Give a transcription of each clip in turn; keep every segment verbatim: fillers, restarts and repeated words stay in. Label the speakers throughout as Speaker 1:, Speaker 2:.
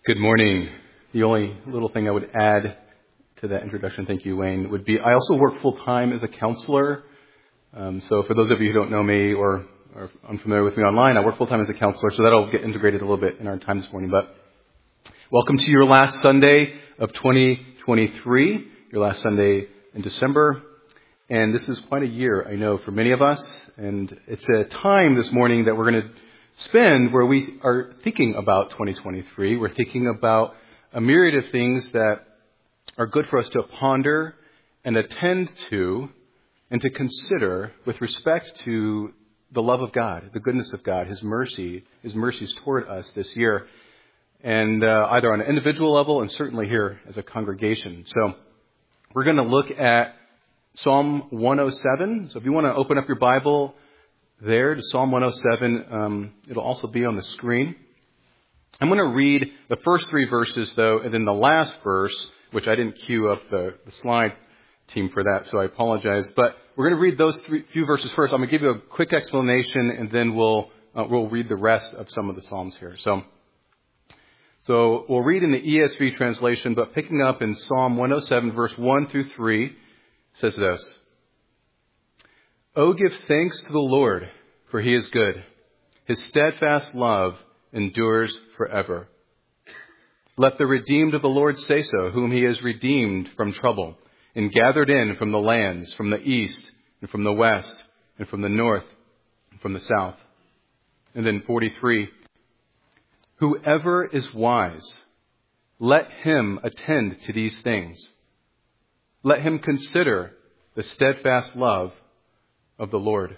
Speaker 1: Good morning. The only little thing I would add to that introduction, thank you, Wayne, would be I also work full-time as a counselor. Um, so for those of you who don't know me or are unfamiliar with me online, I work full-time as a counselor, so that'll get integrated a little bit in our time this morning. But welcome to your last Sunday of twenty twenty-three, your last Sunday in December. And this is quite a year, I know, for many of us. And it's a time this morning that we're going to spend where we are thinking about twenty twenty-three. We're thinking about a myriad of things that are good for us to ponder and attend to and to consider with respect to the love of God, the goodness of God, His mercy, His mercies toward us this year, and uh, either on an individual level and certainly here as a congregation. So we're going to look at Psalm one oh seven. So if you want to open up your Bible there to Psalm one oh seven, um, it'll also be on the screen. I'm going to read the first three verses, though, and then the last verse, which I didn't cue up the, the slide team for that, so I apologize. But we're going to read those three, few verses first. I'm going to give you a quick explanation, and then we'll uh, we'll read the rest of some of the Psalms here. So, so we'll read in the E S V translation, but picking up in Psalm one oh seven, verse one through three, says this: "Oh, give thanks to the Lord, for He is good. His steadfast love endures forever. Let the redeemed of the Lord say so, whom He has redeemed from trouble and gathered in from the lands, from the east and from the west and from the north and from the south." And then forty-three, "Whoever is wise, let him attend to these things. Let him consider the steadfast love of the Lord."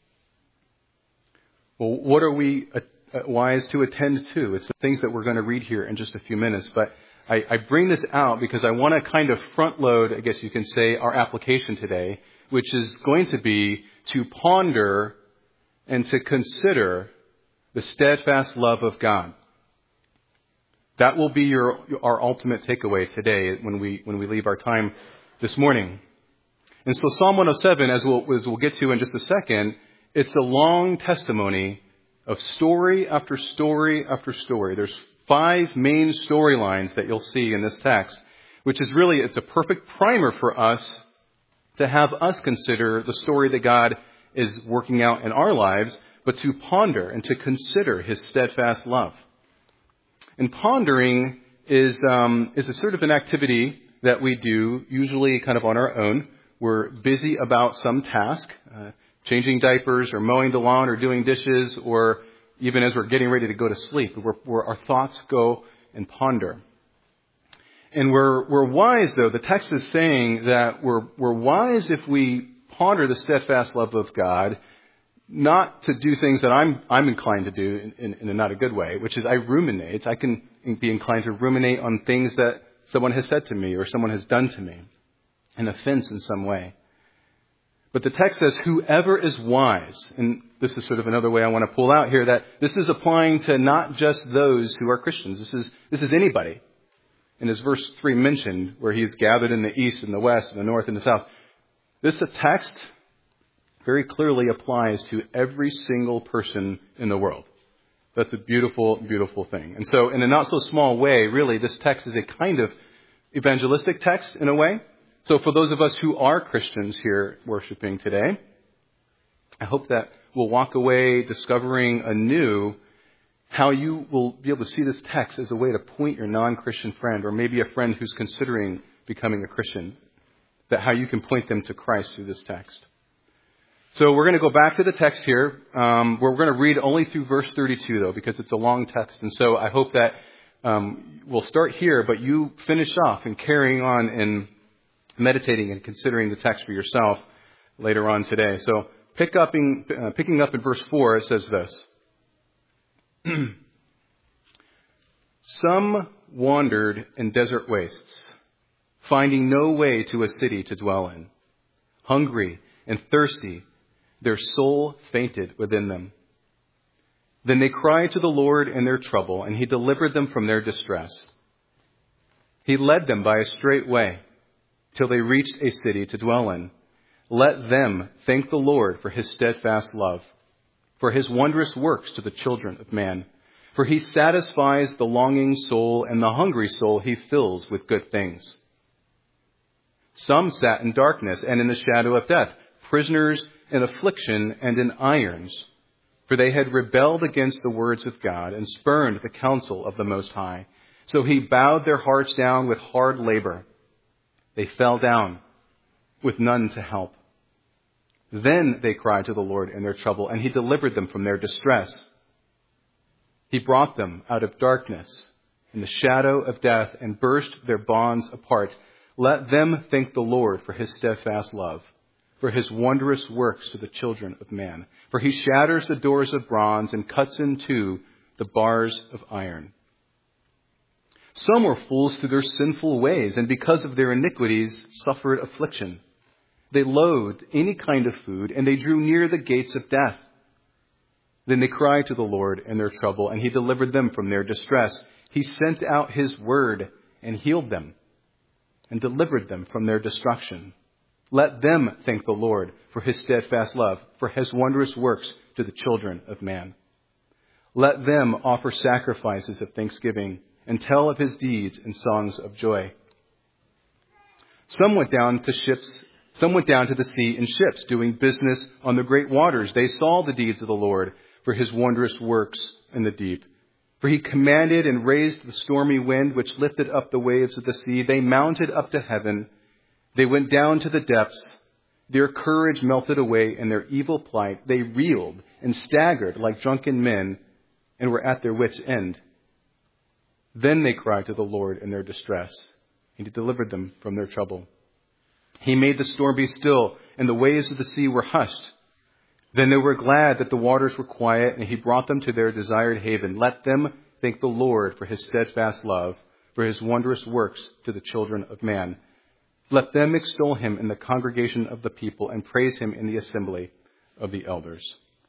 Speaker 1: Well, what are we wise to attend to? It's the things that we're going to read here in just a few minutes. But I, I bring this out because I want to kind of front load, I guess you can say, our application today, which is going to be to ponder and to consider the steadfast love of God. That will be your our ultimate takeaway today when we when we leave our time this morning. And so Psalm one oh seven, as we'll, as we'll get to in just a second, it's a long testimony of story after story after story. There's five main storylines that you'll see in this text, which is really, it's a perfect primer for us to have us consider the story that God is working out in our lives, but to ponder and to consider His steadfast love. And pondering is um, is a sort of an activity that we do usually kind of on our own. We're busy about some task, uh, changing diapers or mowing the lawn or doing dishes, or even as we're getting ready to go to sleep, where, where our thoughts go and ponder. And we're we're wise, though. The text is saying that we're we're wise if we ponder the steadfast love of God, not to do things that I'm I'm inclined to do in, in, in a not a good way, which is I ruminate. I can be inclined to ruminate on things that someone has said to me or someone has done to me, an offense in some way. But the text says, whoever is wise, and this is sort of another way I want to pull out here, that this is applying to not just those who are Christians. This is this is anybody. And as verse three mentioned, where He's gathered in the east and the west and the north and the south, this text very clearly applies to every single person in the world. That's a beautiful, beautiful thing. And so in a not so small way, really, this text is a kind of evangelistic text in a way. So for those of us who are Christians here worshiping today, I hope that we'll walk away discovering anew how you will be able to see this text as a way to point your non-Christian friend, or maybe a friend who's considering becoming a Christian, that how you can point them to Christ through this text. So we're going to go back to the text here. Um, we're going to read only through verse thirty-two, though, because it's a long text. And so I hope that um, we'll start here, but you finish off and carrying on in meditating and considering the text for yourself later on today. So pick up in, uh, picking up in verse four, it says this. "Some wandered in desert wastes, finding no way to a city to dwell in. Hungry and thirsty, their soul fainted within them. Then they cried to the Lord in their trouble, and He delivered them from their distress. He led them by a straight way, till they reached a city to dwell in. Let them thank the Lord for His steadfast love, for His wondrous works to the children of man. For he satisfies the longing soul, and the hungry soul he fills with good things. Some sat in darkness and in the shadow of death, prisoners in affliction and in irons, for they had rebelled against the words of God and spurned the counsel of the Most High. So he bowed their hearts down with hard labor. They fell down with none to help. Then they cried to the Lord in their trouble, and he delivered them from their distress. He brought them out of darkness in the shadow of death and burst their bonds apart. Let them thank the Lord for his steadfast love, for his wondrous works to the children of man. For he shatters the doors of bronze and cuts in two the bars of iron. Some were fools through their sinful ways, and because of their iniquities suffered affliction. They loathed any kind of food, and they drew near the gates of death. Then they cried to the Lord in their trouble, and he delivered them from their distress. He sent out his word and healed them and delivered them from their destruction. Let them thank the Lord for his steadfast love, for his wondrous works to the children of man. Let them offer sacrifices of thanksgiving and tell of his deeds in songs of joy. Some went down to ships, some went down to the sea in ships, doing business on the great waters. They saw the deeds of the Lord, for his wondrous works in the deep. For he commanded and raised the stormy wind, which lifted up the waves of the sea. They mounted up to heaven. They went down to the depths. Their courage melted away in their evil plight. They reeled and staggered like drunken men and were at their wits' end. Then they cried to the Lord in their distress, and he delivered them from their trouble. He made the storm be still, and the waves of the sea were hushed. Then they were glad that the waters were quiet, and he brought them to their desired haven. Let them thank the Lord for his steadfast love, for his wondrous works to the children of man. Let them extol him in the congregation of the people and praise him in the assembly of the elders.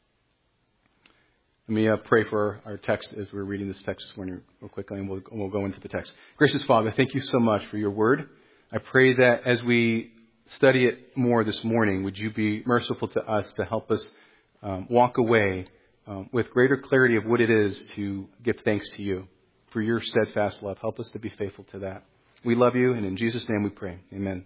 Speaker 1: Let me uh, pray for our text as we're reading this text this morning real quickly, and we'll, we'll go into the text. Gracious Father, thank you so much for your word. I pray that as we study it more this morning, would you be merciful to us to help us um, walk away um, with greater clarity of what it is to give thanks to you for your steadfast love. Help us to be faithful to that. We love you, and in Jesus' name we pray. Amen.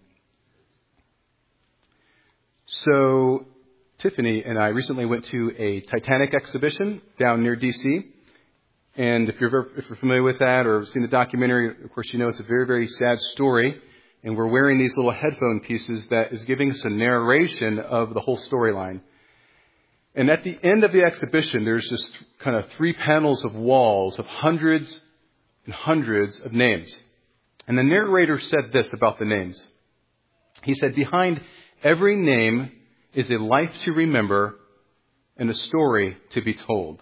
Speaker 1: So Tiffany and I recently went to a Titanic exhibition down near D C. And if you're, ever, if you're familiar with that or seen the documentary, of course, you know it's a very, very sad story. And we're wearing these little headphone pieces that is giving us a narration of the whole storyline. And at the end of the exhibition, there's just kind of three panels of walls of hundreds and hundreds of names. And the narrator said this about the names. He said, behind every name is a life to remember and a story to be told.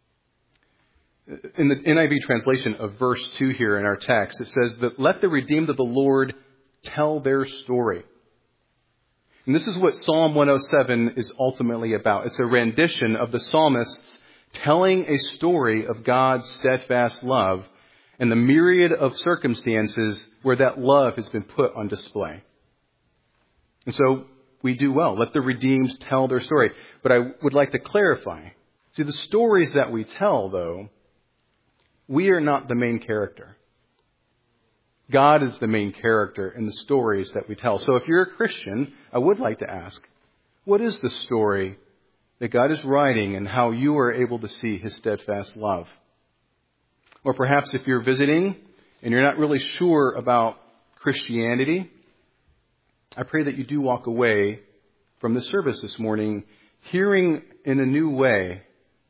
Speaker 1: In the N I V translation of verse two here in our text, it says that let the redeemed of the Lord tell their story. And this is what Psalm one oh seven is ultimately about. It's a rendition of the psalmists telling a story of God's steadfast love and the myriad of circumstances where that love has been put on display. And so we do well. Let the redeemed tell their story. But I would like to clarify. See, the stories that we tell, though, we are not the main character. God is the main character in the stories that we tell. So if you're a Christian, I would like to ask, what is the story that God is writing and how you are able to see his steadfast love? Or perhaps if you're visiting and you're not really sure about Christianity, I pray that you do walk away from the service this morning hearing in a new way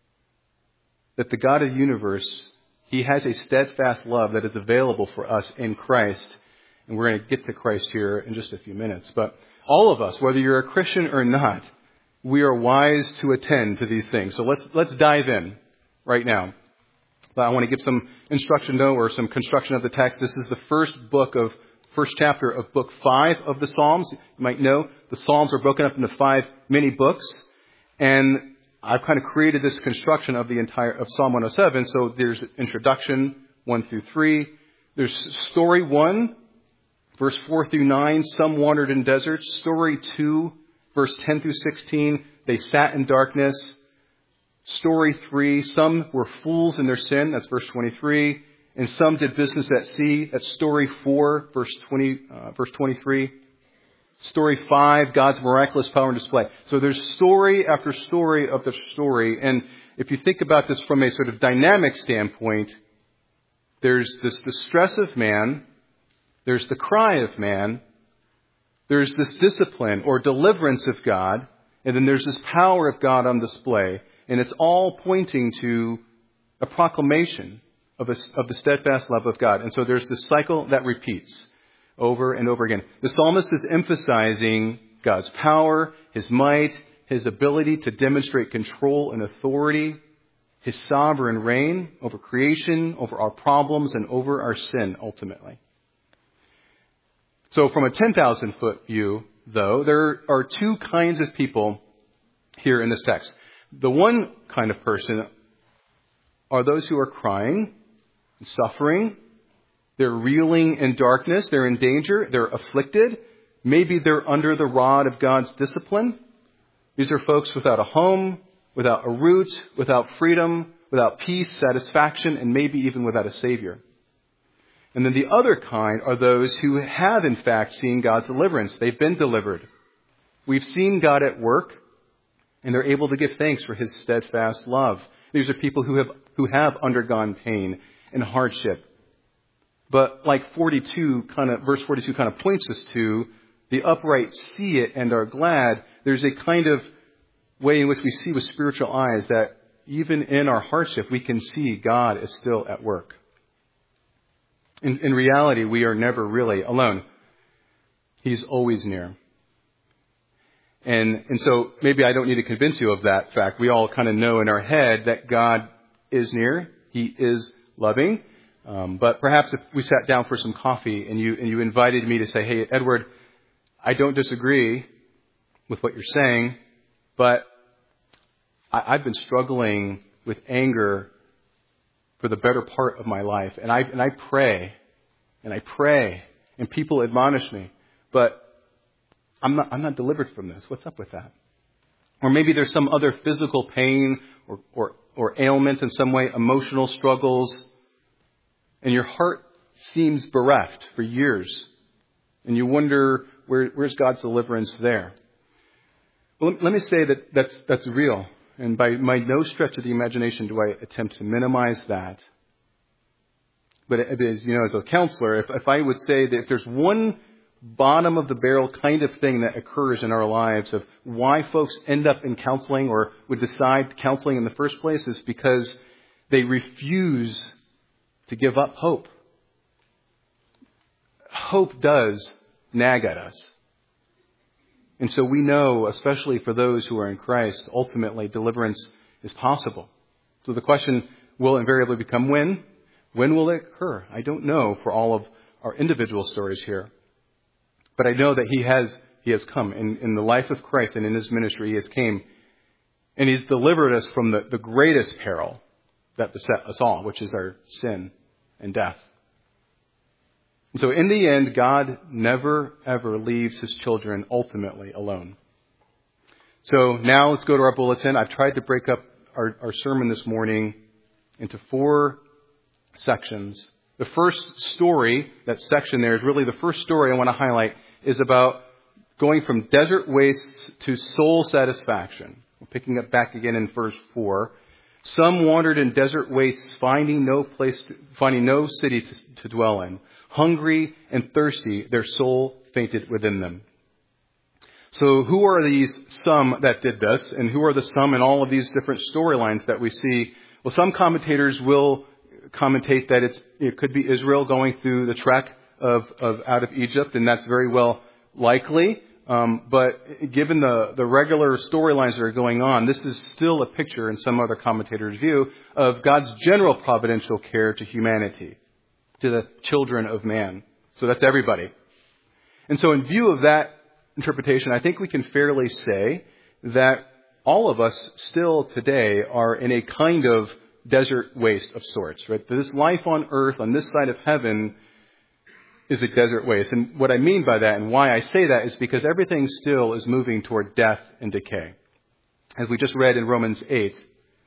Speaker 1: that the God of the universe, he has a steadfast love that is available for us in Christ. And we're going to get to Christ here in just a few minutes. But all of us, whether you're a Christian or not, we are wise to attend to these things. So let's let's dive in right now. But I want to give some instruction, though, or some construction of the text. This is the first book of, first chapter of book five of the Psalms. You might know the Psalms are broken up into five mini books. And I've kind of created this construction of the entire, of Psalm one oh seven. So there's introduction one through three. There's story one, verse four through nine. Some wandered in deserts. Story two, verse ten through sixteen. They sat in darkness. Story three, some were fools in their sin. That's verse twenty-three. And some did business at sea. That's story four, verse twenty, uh, verse twenty-three. Story five, God's miraculous power and display. So there's story after story of the story. And if you think about this from a sort of dynamic standpoint, there's this distress of man, there's the cry of man, there's this discipline or deliverance of God, and then there's this power of God on display. And it's all pointing to a proclamation of, a, of the steadfast love of God. And so there's this cycle that repeats over and over again. The psalmist is emphasizing God's power, His might, His ability to demonstrate control and authority, His sovereign reign over creation, over our problems, and over our sin, ultimately. So from a ten thousand foot view, though, there are two kinds of people here in this text. The one kind of person are those who are crying and suffering. They're reeling in darkness. They're in danger. They're afflicted. Maybe they're under the rod of God's discipline. These are folks without a home, without a root, without freedom, without peace, satisfaction, and maybe even without a Savior. And then the other kind are those who have, in fact, seen God's deliverance. They've been delivered. We've seen God at work, and they're able to give thanks for His steadfast love. These are people who have who have undergone pain and hardship. But like forty-two kind of verse forty-two kind of points us to, the upright see it and are glad. There's a kind of way in which we see with spiritual eyes that even in our hardship, we can see God is still at work. In, in reality, we are never really alone. He's always near. And, and so maybe I don't need to convince you of that fact. We all kind of know in our head that God is near. He is loving. Um, but perhaps if we sat down for some coffee and you, and you invited me to say, hey, Edward, I don't disagree with what you're saying, but I, I've been struggling with anger for the better part of my life. And I, and I pray and I pray and people admonish me, but I'm not, I'm not delivered from this. What's up with that? Or maybe there's some other physical pain or, or, or ailment in some way, emotional struggles, and your heart seems bereft for years. And you wonder, where, where's God's deliverance there? Well, let me say that that's, that's real. And by, by no stretch of the imagination do I attempt to minimize that. But it is, you know, as a counselor, if, if I would say that if there's one bottom of the barrel kind of thing that occurs in our lives of why folks end up in counseling or would decide counseling in the first place is because they refuse to give up hope. Hope does nag at us. And so we know, especially for those who are in Christ, ultimately deliverance is possible. So the question will invariably become when? When will it occur? I don't know for all of our individual stories here. But I know that He has He has come. In, in the life of Christ and in His ministry, He has came. And He's delivered us from the, the greatest peril that beset us all, which is our sin and death. And so in the end, God never, ever leaves His children ultimately alone. So now let's go to our bulletin. I've tried to break up our, our sermon this morning into four sections. The first story, that section there is really the first story I want to highlight, is about going from desert wastes to soul satisfaction. We're picking up back again in verse four. Some wandered in desert wastes, finding no place, to, finding no city to, to dwell in. Hungry and thirsty, their soul fainted within them. So who are these some that did this? And who are the some in all of these different storylines that we see? Well, some commentators will commentate that it's, it could be Israel going through the trek of, of out of Egypt, and that's very well likely. Um, but given the, the regular storylines that are going on, this is still a picture, in some other commentators' view, of God's general providential care to humanity, to the children of man. So that's everybody. And so in view of that interpretation, I think we can fairly say that all of us still today are in a kind of desert waste of sorts, right? This life on earth, on this side of heaven, is a desert waste. And what I mean by that and why I say that is because everything still is moving toward death and decay. As we just read in Romans eight,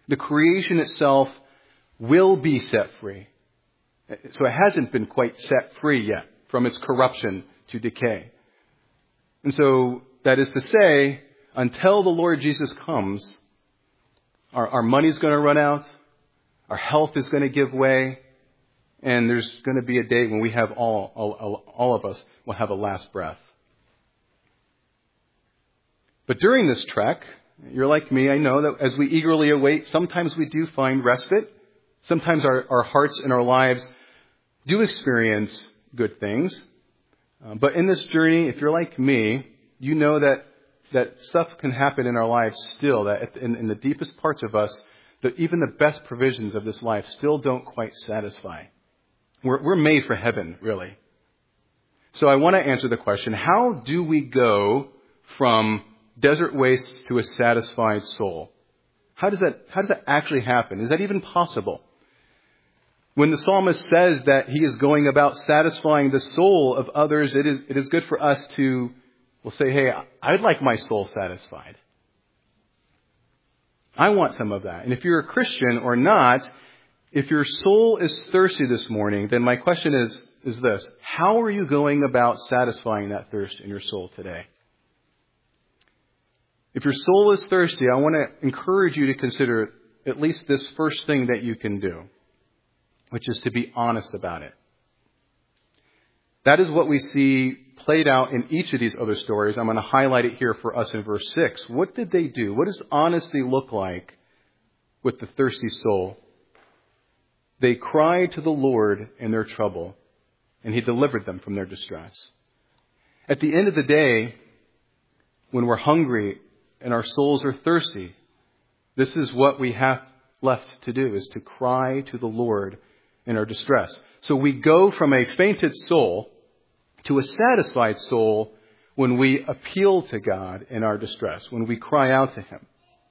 Speaker 1: The creation itself will be set free. So it hasn't been quite set free yet from its corruption to decay. And so that is to say, until the Lord Jesus comes, our, our money's going to run out, our health is going to give way, and there's going to be a day when we have all, all, all of us will have a last breath. But during this trek, you're like me, I know that as we eagerly await, sometimes we do find respite. Sometimes our, our hearts and our lives do experience good things. Uh, but in this journey, if you're like me, you know that that stuff can happen in our lives still, that in, in the deepest parts of us, that even the best provisions of this life still don't quite satisfy. We're, we're made for heaven, really. So I want to answer the question, how do we go from desert wastes to a satisfied soul? How does that, how does that actually happen? Is that even possible? When the psalmist says that he is going about satisfying the soul of others, it is, it is good for us to, we'll say, hey, I'd like my soul satisfied. I want some of that. And if you're a Christian or not, if your soul is thirsty this morning, then my question is, is this: how are you going about satisfying that thirst in your soul today? If your soul is thirsty, I want to encourage you to consider at least this first thing that you can do, which is to be honest about it. That is what we see played out in each of these other stories. I'm going to highlight it here for us in verse six. What did they do? What does honesty look like with the thirsty soul? They cried to the Lord in their trouble, and He delivered them from their distress. At the end of the day, when we're hungry and our souls are thirsty, this is what we have left to do, is to cry to the Lord in our distress. So we go from a fainted soul to a satisfied soul when we appeal to God in our distress, when we cry out to Him.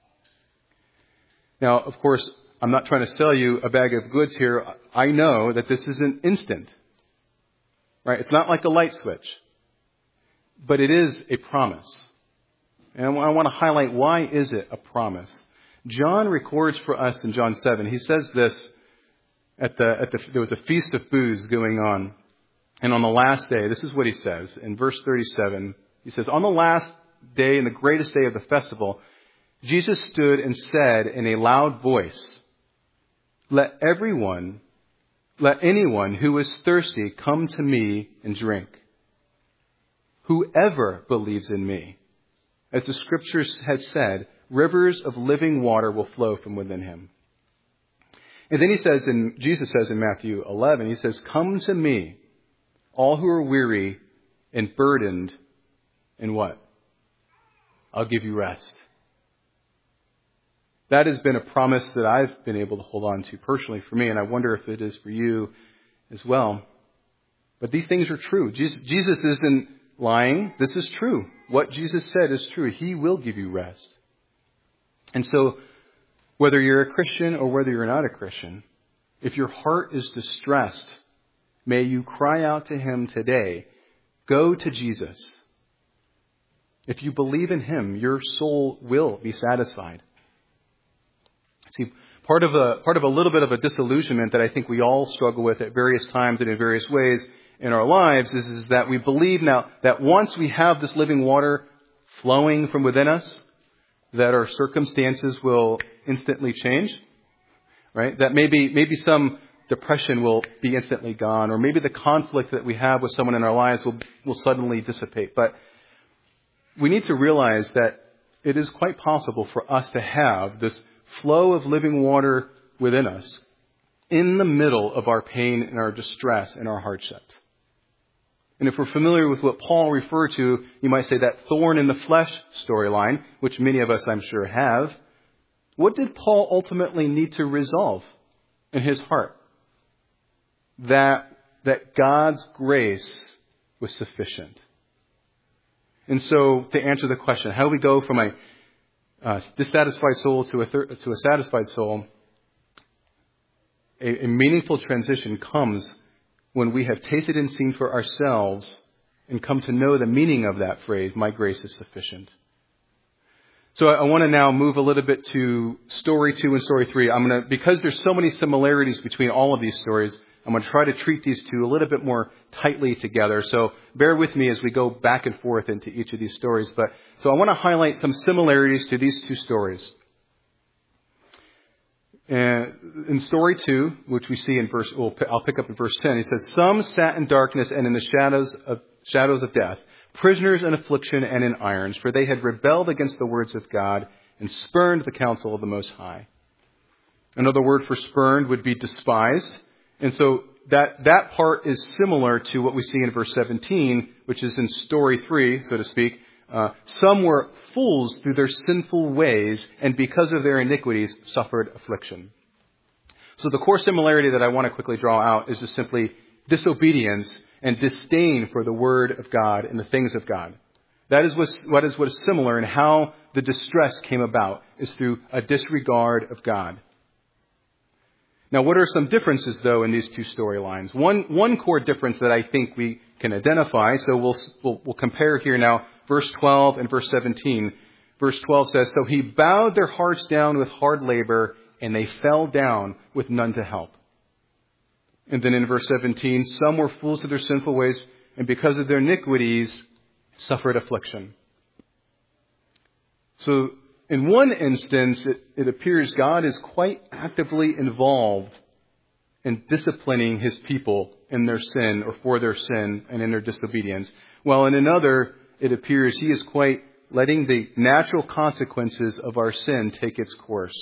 Speaker 1: Now, of course, I'm not trying to sell you a bag of goods here. I know that this isn't instant, right? It's not like a light switch, but it is a promise. And I want to highlight, why is it a promise? John records for us in John seven. He says this at the, at the, there was a feast of booths going on. And on the last day, this is what he says in verse thirty-seven. He says, on the last day and the greatest day of the festival, Jesus stood and said in a loud voice, let everyone, let anyone who is thirsty come to me and drink. Whoever believes in me, as the scriptures had said, rivers of living water will flow from within him. And then he says, in Jesus says in Matthew eleven, he says, come to me, all who are weary and burdened, and what? I'll give you rest. That has been a promise that I've been able to hold on to personally for me, and I wonder if it is for you as well. But these things are true. Jesus, Jesus isn't lying. This is true. What Jesus said is true. He will give you rest. And so, whether you're a Christian or whether you're not a Christian, if your heart is distressed, may you cry out to Him today. Go to Jesus. If you believe in Him, your soul will be satisfied. See, part of a part of a little bit of a disillusionment that I think we all struggle with at various times and in various ways in our lives is, is that we believe now that once we have this living water flowing from within us, that our circumstances will instantly change, right? That maybe maybe some depression will be instantly gone, or maybe the conflict that we have with someone in our lives will will suddenly dissipate. But we need to realize that it is quite possible for us to have this flow of living water within us in the middle of our pain and our distress and our hardships. And if we're familiar with what Paul referred to, you might say that thorn in the flesh storyline, which many of us I'm sure have. What did Paul ultimately need to resolve in his heart? That, that God's grace was sufficient. And so to answer the question, how do we go from a Uh, dissatisfied soul to a thir- to a satisfied soul? A, a meaningful transition comes when we have tasted and seen for ourselves and come to know the meaning of that phrase, my grace is sufficient. So I want to now move a little bit to story two and story three. I'm going to, because there's so many similarities between all of these stories, I'm going to try to treat these two a little bit more tightly together. So bear with me as we go back and forth into each of these stories. But so I want to highlight some similarities to these two stories. And in story two, which we see in verse, well, I'll pick up in verse ten. He says, "Some sat in darkness and in the shadows of shadows of death, prisoners in affliction and in irons, for they had rebelled against the words of God and spurned the counsel of the Most High." Another word for spurned would be despised. And so that, that part is similar to what we see in verse seventeen, which is in story three, so to speak. Uh, some were fools through their sinful ways, and because of their iniquities suffered affliction. So the core similarity that I want to quickly draw out is just simply disobedience and disdain for the Word of God and the things of God. That is what is what is similar in how the distress came about, is through a disregard of God. Now, what are some differences, though, in these two storylines? One, one core difference that I think we can identify, so we'll, we'll, we'll compare here now, verse twelve and verse seventeen. Verse twelve says, "So he bowed their hearts down with hard labor, and they fell down with none to help." And then in verse seventeen, "Some were fools to their sinful ways, and because of their iniquities suffered affliction." So in one instance, it, it appears God is quite actively involved in disciplining his people in their sin or for their sin and in their disobedience. While in another, it appears he is quite letting the natural consequences of our sin take its course.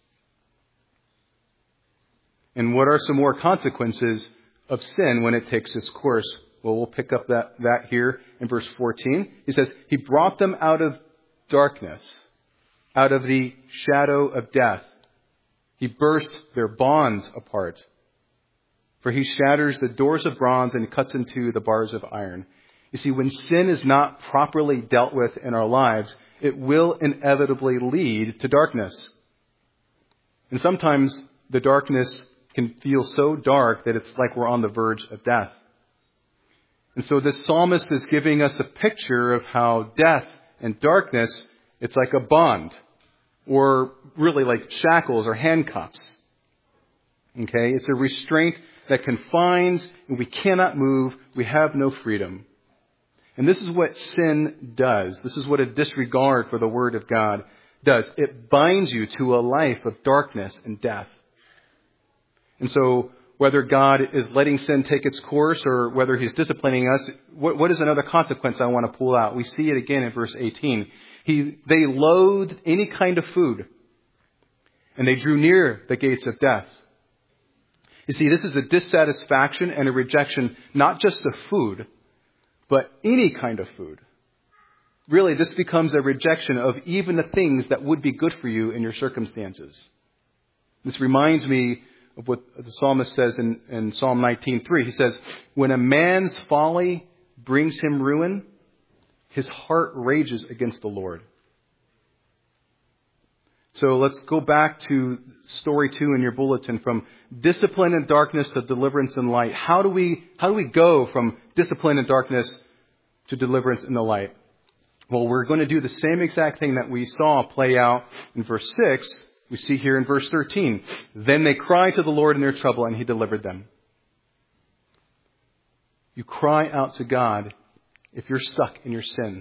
Speaker 1: And what are some more consequences of sin when it takes its course? Well, we'll pick up that, that here in verse fourteen. He says, "He brought them out of darkness, out of the shadow of death. He burst their bonds apart. For he shatters the doors of bronze and cuts into the bars of iron." You see, when sin is not properly dealt with in our lives, it will inevitably lead to darkness. And sometimes the darkness can feel so dark that it's like we're on the verge of death. And so this psalmist is giving us a picture of how death and darkness, it's like a bond, or really like shackles or handcuffs. Okay? It's a restraint that confines, and we cannot move. We have no freedom. And this is what sin does. This is what a disregard for the Word of God does. It binds you to a life of darkness and death. And so whether God is letting sin take its course or whether he's disciplining us, what, what is another consequence I want to pull out? We see it again in verse eighteen. He, they loathed any kind of food, and they drew near the gates of death. You see, this is a dissatisfaction and a rejection, not just of food, but any kind of food. Really, this becomes a rejection of even the things that would be good for you in your circumstances. This reminds me of what the psalmist says in, in Psalm nineteen three. He says, "When a man's folly brings him ruin, his heart rages against the Lord." So let's go back to story two in your bulletin, from discipline and darkness to deliverance and light. How do we, how do we go from discipline and darkness to deliverance and the light? Well, we're going to do the same exact thing that we saw play out in verse six. We see here in verse thirteen. "Then they cried to the Lord in their trouble, and he delivered them." You cry out to God if you're stuck in your sin.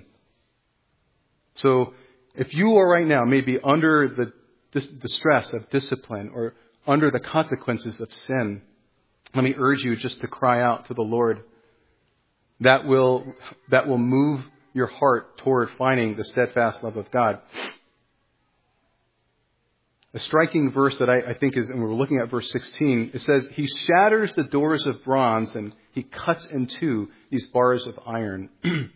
Speaker 1: So if you are right now maybe under the, the stress of discipline or under the consequences of sin, let me urge you just to cry out to the Lord. That will, that will move your heart toward finding the steadfast love of God. A striking verse that I, I think is, and we're looking at verse sixteen, it says, "He shatters the doors of bronze and he cuts in two these bars of iron."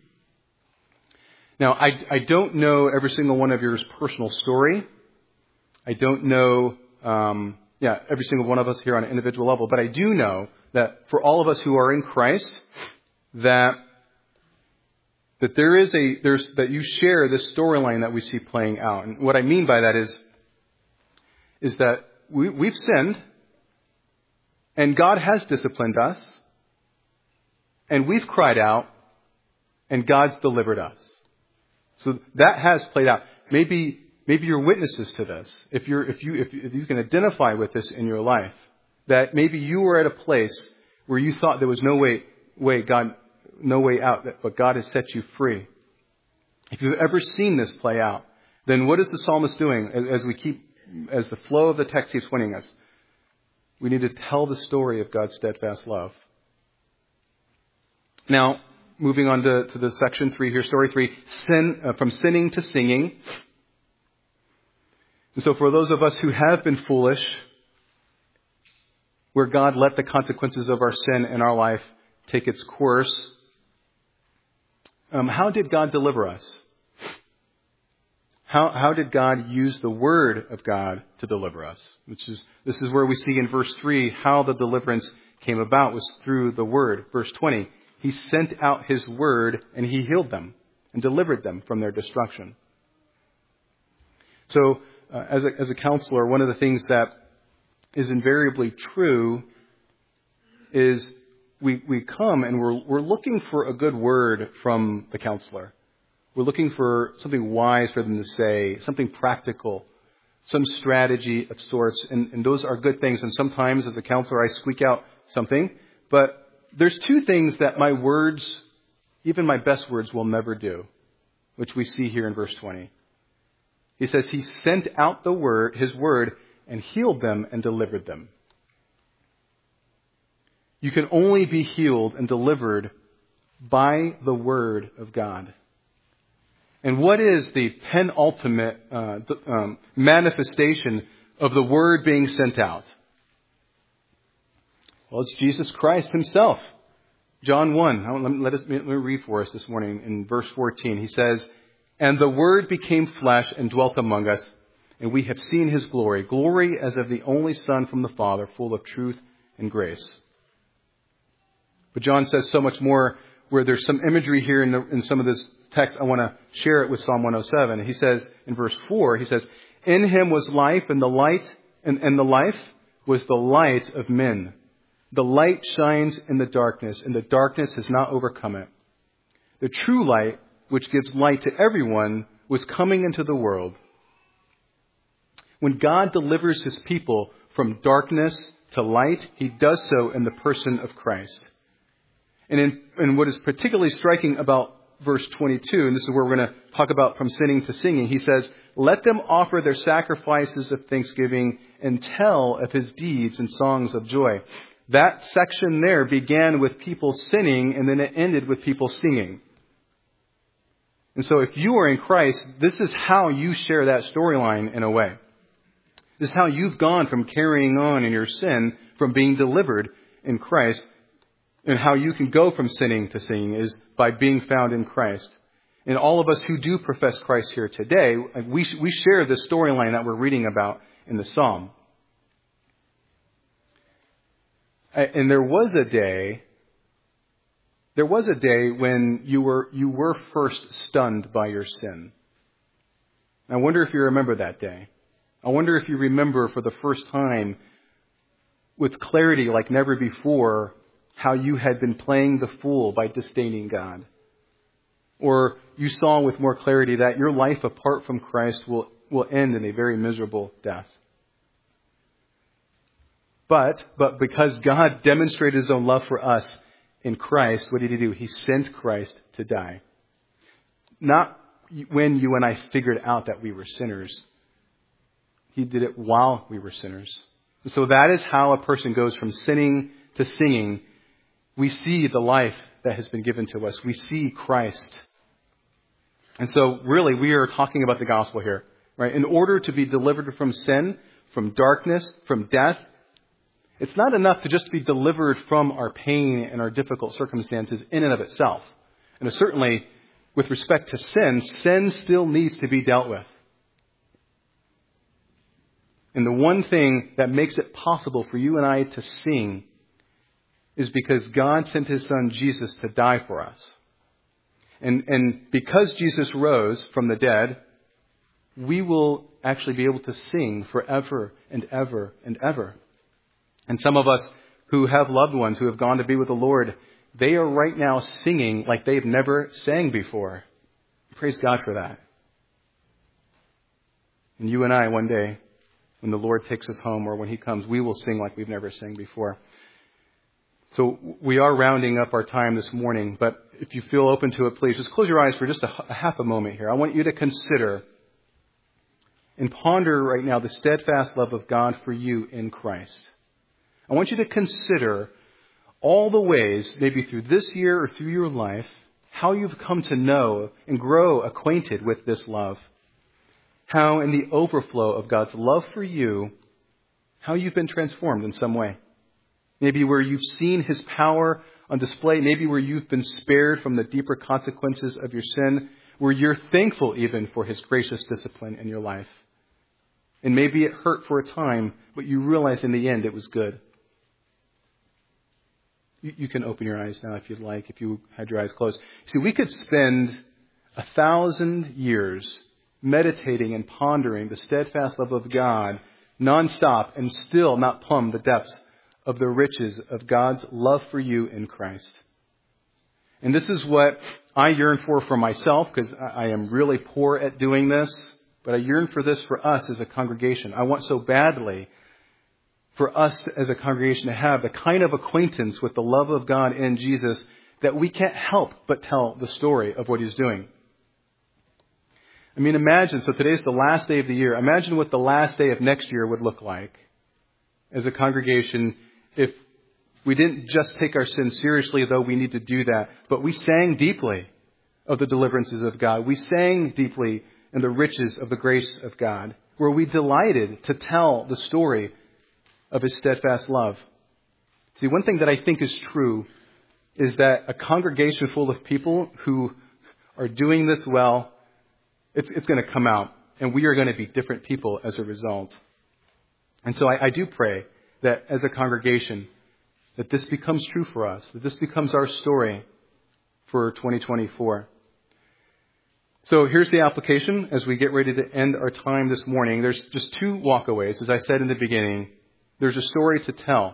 Speaker 1: Now, I, I don't know every single one of yours personal story. I don't know, um, yeah, every single one of us here on an individual level, but I do know that for all of us who are in Christ, that that there is a there's that you share this storyline that we see playing out. And what I mean by that is is that we, we've sinned, and God has disciplined us, and we've cried out, and God's delivered us. So that has played out. Maybe maybe you're witnesses to this. If you're, if you, if, if you can identify with this in your life, that maybe you were at a place where you thought there was no way, way God, no way out, but God has set you free. If you've ever seen this play out, then what is the psalmist doing as we keep, as the flow of the text keeps winning us? We need to tell the story of God's steadfast love. Now, moving on to, to the section three here, story three, sin, uh, from sinning to singing. And so for those of us who have been foolish, where God let the consequences of our sin in our life take its course, um, how did God deliver us? How, how did God use the Word of God to deliver us? Which is, this is where we see in verse three how the deliverance came about was through the Word. Verse twenty, He sent out His Word and He healed them and delivered them from their destruction. So, uh, as a, as a counselor, one of the things that is invariably true is we, we come and we're, we're looking for a good word from the counselor. We're looking for something wise for them to say, something practical, some strategy of sorts. And, and those are good things. And sometimes as a counselor, I squeak out something. But there's two things that my words, even my best words, will never do, which we see here in verse twenty. He says He sent out the word, His word, and healed them and delivered them. You can only be healed and delivered by the Word of God. And what is the penultimate uh, um, manifestation of the Word being sent out? Well, it's Jesus Christ Himself. John one, let, us, let me read for us this morning in verse fourteen. He says, "And the Word became flesh and dwelt among us, and we have seen His glory, glory as of the only Son from the Father, full of truth and grace." But John says so much more, where there's some imagery here in, the, in some of this text. I want to share it with Psalm one oh seven. He says in verse four, he says, "In Him was life, and the light, and, and the life was the light of men. The light shines in the darkness, and the darkness has not overcome it. The true light, which gives light to everyone, was coming into the world." When God delivers His people from darkness to light, He does so in the person of Christ. And, in, and what is particularly striking about verse twenty-two, and this is where we're going to talk about from sinning to singing, he says, "Let them offer their sacrifices of thanksgiving and tell of His deeds and songs of joy." That section there began with people sinning, and then it ended with people singing. And so if you are in Christ, this is how you share that storyline in a way. This is how you've gone from carrying on in your sin, from being delivered in Christ, and how you can go from sinning to singing is by being found in Christ. And all of us who do profess Christ here today, we, we share the storyline that we're reading about in the Psalm. And there was a day, there was a day when you were, you were first stunned by your sin. I wonder if you remember that day. I wonder if you remember for the first time with clarity like never before how you had been playing the fool by disdaining God. Or you saw with more clarity that your life apart from Christ will, will end in a very miserable death. But, but because God demonstrated His own love for us in Christ, what did He do? He sent Christ to die. Not when you and I figured out that we were sinners. He did it while we were sinners. So that is how a person goes from sinning to singing. We see the life that has been given to us. We see Christ. And so really we are talking about the gospel here, right? In order to be delivered from sin, from darkness, from death, it's not enough to just be delivered from our pain and our difficult circumstances in and of itself. And certainly with respect to sin, sin still needs to be dealt with. And the one thing that makes it possible for you and I to sing is because God sent His Son Jesus to die for us. And, and because Jesus rose from the dead, we will actually be able to sing forever and ever and ever. And some of us who have loved ones who have gone to be with the Lord, they are right now singing like they've never sang before. Praise God for that. And you and I, one day, when the Lord takes us home or when He comes, we will sing like we've never sang before. So we are rounding up our time this morning, but if you feel open to it, please just close your eyes for just a, a half a moment here. I want you to consider and ponder right now the steadfast love of God for you in Christ. I want you to consider all the ways, maybe through this year or through your life, how you've come to know and grow acquainted with this love. How in the overflow of God's love for you, how you've been transformed in some way. Maybe where you've seen His power on display. Maybe where you've been spared from the deeper consequences of your sin. Where you're thankful even for His gracious discipline in your life. And maybe it hurt for a time, but you realize in the end it was good. You, you can open your eyes now if you'd like, if you had your eyes closed. See, we could spend a thousand years meditating and pondering the steadfast love of God nonstop and still not plumb the depths of the riches of God's love for you in Christ. And this is what I yearn for for myself, because I am really poor at doing this. But I yearn for this for us as a congregation. I want so badly for us as a congregation to have the kind of acquaintance with the love of God in Jesus that we can't help but tell the story of what He's doing. I mean, imagine, so today's the last day of the year. Imagine what the last day of next year would look like as a congregation if we didn't just take our sin seriously, though we need to do that, but we sang deeply of the deliverances of God. We sang deeply in the riches of the grace of God, where we delighted to tell the story of His steadfast love. See, one thing that I think is true is that a congregation full of people who are doing this well, it's, it's going to come out, and we are going to be different people as a result. And so I, I do pray that as a congregation, that this becomes true for us, that this becomes our story for twenty twenty-four. So here's the application as we get ready to end our time this morning. There's just two walkaways. As I said in the beginning, there's a story to tell.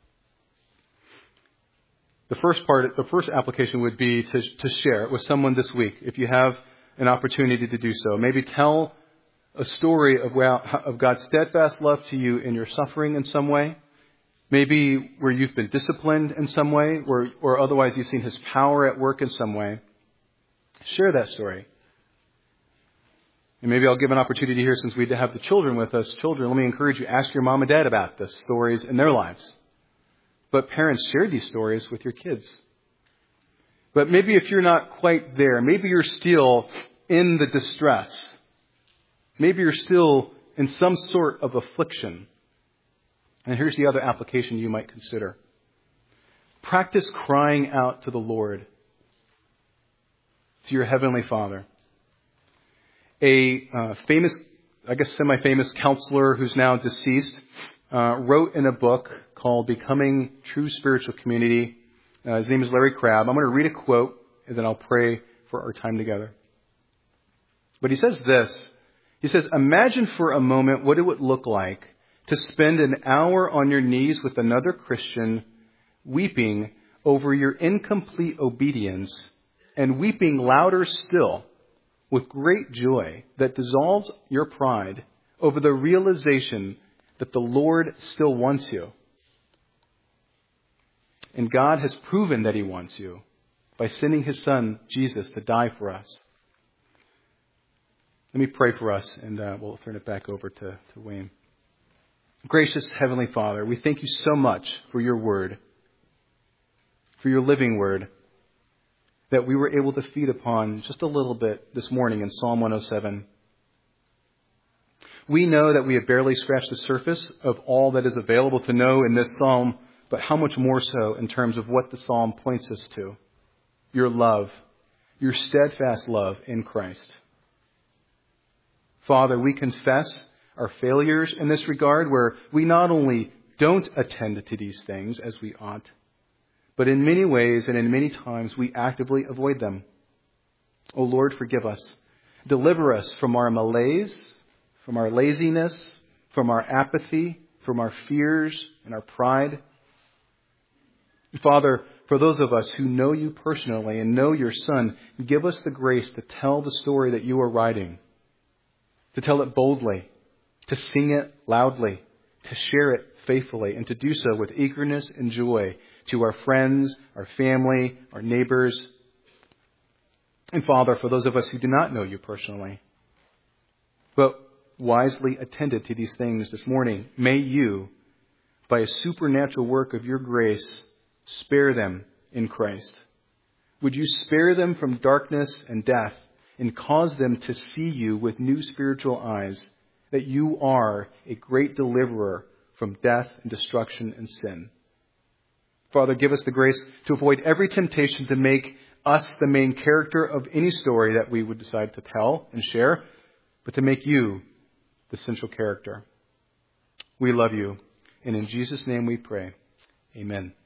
Speaker 1: The first part, the first application would be to, to share it with someone this week, if you have an opportunity to do so. Maybe tell a story of, of God's steadfast love to you in your suffering in some way. Maybe where you've been disciplined in some way, or, or otherwise you've seen His power at work in some way. Share that story. And maybe I'll give an opportunity here, since we have the children with us. Children, let me encourage you, ask your mom and dad about the stories in their lives. But parents, share these stories with your kids. But maybe if you're not quite there, maybe you're still in the distress. Maybe you're still in some sort of affliction. And here's the other application you might consider. Practice crying out to the Lord, to your Heavenly Father. A uh, famous, I guess semi-famous counselor who's now deceased uh, wrote in a book called Becoming True Spiritual Community. Uh, his name is Larry Crabb. I'm going to read a quote and then I'll pray for our time together. But he says this. He says, imagine for a moment what it would look like to spend an hour on your knees with another Christian, weeping over your incomplete obedience and weeping louder still with great joy that dissolves your pride over the realization that the Lord still wants you. And God has proven that He wants you by sending His Son, Jesus, to die for us. Let me pray for us, and uh, we'll turn it back over to, to Wayne. Gracious Heavenly Father, we thank You so much for Your word, for Your living word, that we were able to feed upon just a little bit this morning in Psalm one oh seven. We know that we have barely scratched the surface of all that is available to know in this psalm, but how much more so in terms of what the psalm points us to. Your love, Your steadfast love in Christ. Father, we confess our failures in this regard, where we not only don't attend to these things as we ought, but in many ways and in many times we actively avoid them. O Lord, forgive us. Deliver us from our malaise, from our laziness, from our apathy, from our fears and our pride. Father, for those of us who know You personally and know Your Son, give us the grace to tell the story that You are writing, to tell it boldly, to sing it loudly, to share it faithfully, and to do so with eagerness and joy to our friends, our family, our neighbors. And Father, for those of us who do not know you personally, but wisely attended to these things this morning, may you, by a supernatural work of your grace, spare them in Christ. Would you spare them from darkness and death and cause them to see you with new spiritual eyes, that you are a great deliverer from death and destruction and sin. Father, give us the grace to avoid every temptation to make us the main character of any story that we would decide to tell and share, but to make you the central character. We love you, and in Jesus' name we pray. Amen.